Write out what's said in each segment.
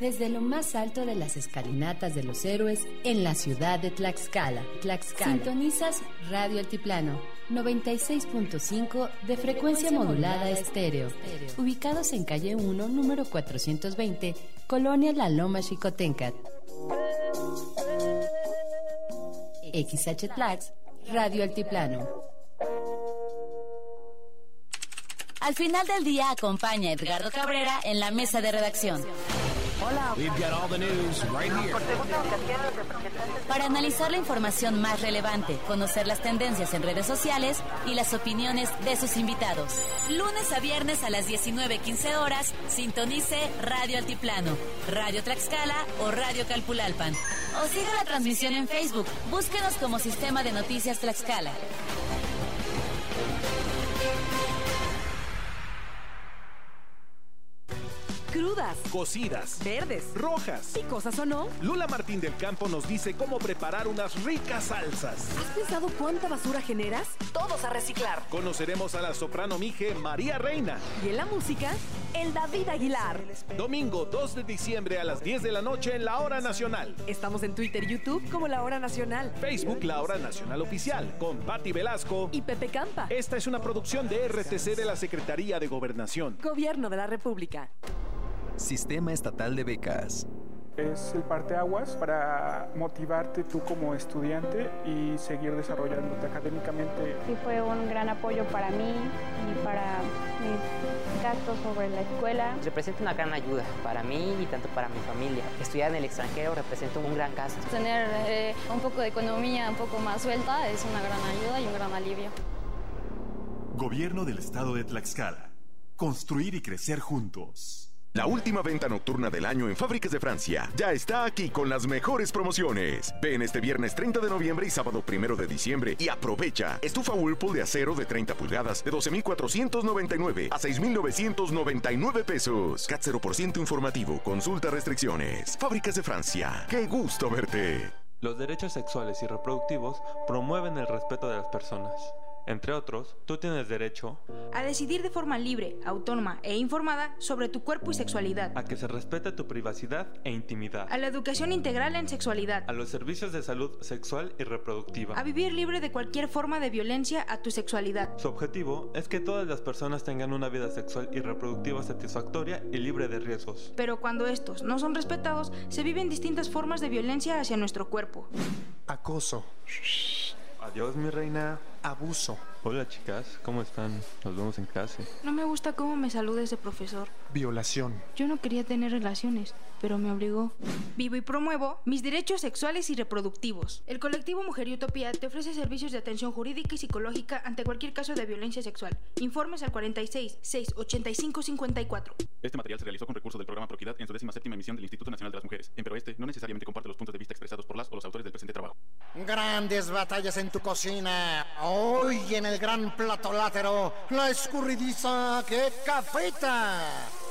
desde lo más alto de las escalinatas de los héroes en la ciudad de Tlaxcala. Sintonizas Radio Altiplano, 96.5 de frecuencia modulada estéreo. Ubicados en calle 1, número 420, Colonia La Loma Xicoténcat. XH Tlax, Radio Altiplano. Al final del día acompaña a Edgardo Cabrera en la mesa de redacción. Hola. We've got all the news right here. Para analizar la información más relevante, conocer las tendencias en redes sociales y las opiniones de sus invitados. Lunes a viernes a las 19:15 horas, sintonice Radio Altiplano, Radio Tlaxcala o Radio Calpulalpan. O siga la transmisión en Facebook. Búsquenos como Sistema de Noticias Tlaxcala. Crudas, cocidas, verdes, rojas, picosas o no. Lula Martín del Campo nos dice cómo preparar unas ricas salsas. ¿Has pensado cuánta basura generas? Todos a reciclar. Conoceremos a la soprano mije María Reina. Y en la música, el David Aguilar. Domingo 2 de diciembre a las 10 de la noche en La Hora Nacional. Estamos en Twitter y YouTube como La Hora Nacional. Facebook La Hora Nacional Oficial con Patti Velasco y Pepe Campa. Esta es una producción de RTC de la Secretaría de Gobernación. Gobierno de la República. Sistema Estatal de Becas. Es el parteaguas para motivarte tú como estudiante y seguir desarrollándote académicamente. Sí, fue un gran apoyo para mí y para mis gastos sobre la escuela. Representa una gran ayuda para mí y tanto para mi familia. Estudiar en el extranjero representa un gran gasto. Tener un poco de economía un poco más suelta es una gran ayuda y un gran alivio. Gobierno del Estado de Tlaxcala. Construir y crecer juntos. La última venta nocturna del año en Fábricas de Francia ya está aquí con las mejores promociones. Ven este viernes 30 de noviembre y sábado 1 de diciembre y aprovecha. Estufa Whirlpool de acero de 30 pulgadas de 12,499 a 6,999 pesos. CAT 0% informativo. Consulta restricciones. Fábricas de Francia. ¡Qué gusto verte! Los derechos sexuales y reproductivos promueven el respeto de las personas. Entre otros, tú tienes derecho a decidir de forma libre, autónoma e informada sobre tu cuerpo y sexualidad, a que se respete tu privacidad e intimidad, a la educación integral en sexualidad, a los servicios de salud sexual y reproductiva, a vivir libre de cualquier forma de violencia a tu sexualidad. Su objetivo es que todas las personas tengan una vida sexual y reproductiva satisfactoria y libre de riesgos. Pero cuando estos no son respetados, se viven distintas formas de violencia hacia nuestro cuerpo. Acoso. Adiós, mi reina. Abuso. Hola, chicas, ¿cómo están? Nos vemos en clase. No me gusta cómo me saluda ese profesor. Violación. Yo no quería tener relaciones, pero me obligó. Vivo y promuevo mis derechos sexuales y reproductivos. El colectivo Mujer y Utopía te ofrece servicios de atención jurídica y psicológica ante cualquier caso de violencia sexual. Informes al 46 685 54. Este material se realizó con recursos del programa Proquidad en su 17ª emisión del Instituto Nacional de las Mujeres. Pero no necesariamente comparte los puntos de vista expresados por las o los autores del presente trabajo. Grandes batallas en tu cocina. Hoy en el gran platolátero, la escurridiza que cafeta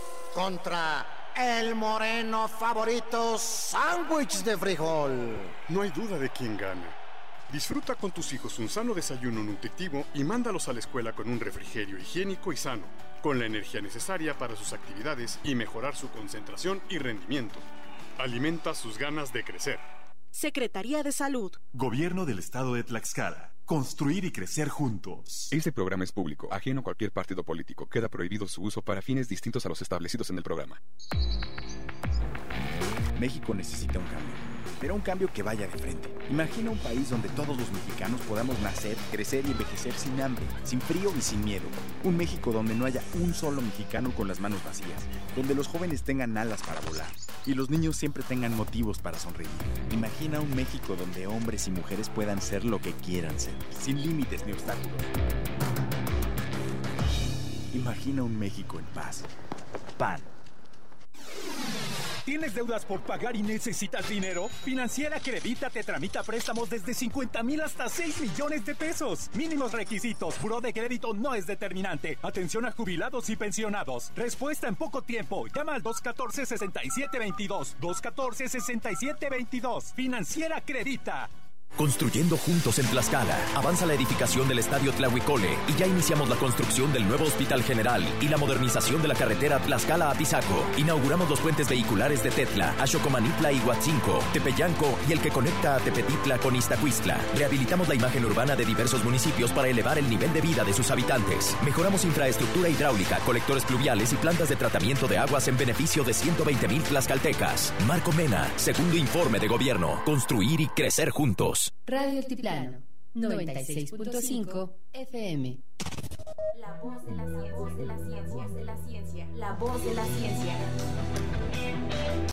contra el moreno favorito sándwich de frijol. No hay duda de quién gana. Disfruta con tus hijos un sano desayuno nutritivo y mándalos a la escuela con un refrigerio higiénico y sano, con la energía necesaria para sus actividades y mejorar su concentración y rendimiento. Alimenta sus ganas de crecer. Secretaría de Salud. Gobierno del Estado de Tlaxcala. Construir y crecer juntos. Este programa es público, ajeno a cualquier partido político. Queda prohibido su uso para fines distintos a los establecidos en el programa. México necesita un cambio, pero un cambio que vaya de frente. Imagina un país donde todos los mexicanos podamos nacer, crecer y envejecer sin hambre, sin frío y sin miedo. Un México donde no haya un solo mexicano con las manos vacías, donde los jóvenes tengan alas para volar y los niños siempre tengan motivos para sonreír. Imagina un México donde hombres y mujeres puedan ser lo que quieran ser, sin límites ni obstáculos. Imagina un México en paz. PAN. ¿Tienes deudas por pagar y necesitas dinero? Financiera Acredita te tramita préstamos desde 50,000 hasta 6 millones de pesos. Mínimos requisitos. Buró de crédito no es determinante. Atención a jubilados y pensionados. Respuesta en poco tiempo. Llama al 214-6722. 214-6722. Financiera Acredita. Construyendo juntos en Tlaxcala. Avanza la edificación del Estadio Tlahuicole y ya iniciamos la construcción del nuevo Hospital General y la modernización de la carretera Tlaxcala a Pisaco. Inauguramos los puentes vehiculares de Tetla, Axocomanitla y Huatzinco, Tepeyanco y el que conecta a Tepetitla con Iztacuistla. Rehabilitamos la imagen urbana de diversos municipios para elevar el nivel de vida de sus habitantes. Mejoramos infraestructura hidráulica, colectores pluviales y plantas de tratamiento de aguas en beneficio de 120,000 tlaxcaltecas. Marco Mena, segundo informe de gobierno. Construir y crecer juntos. Radio Altiplano, 96.5 FM. La voz de la ciencia, la voz de la ciencia, la voz de la ciencia.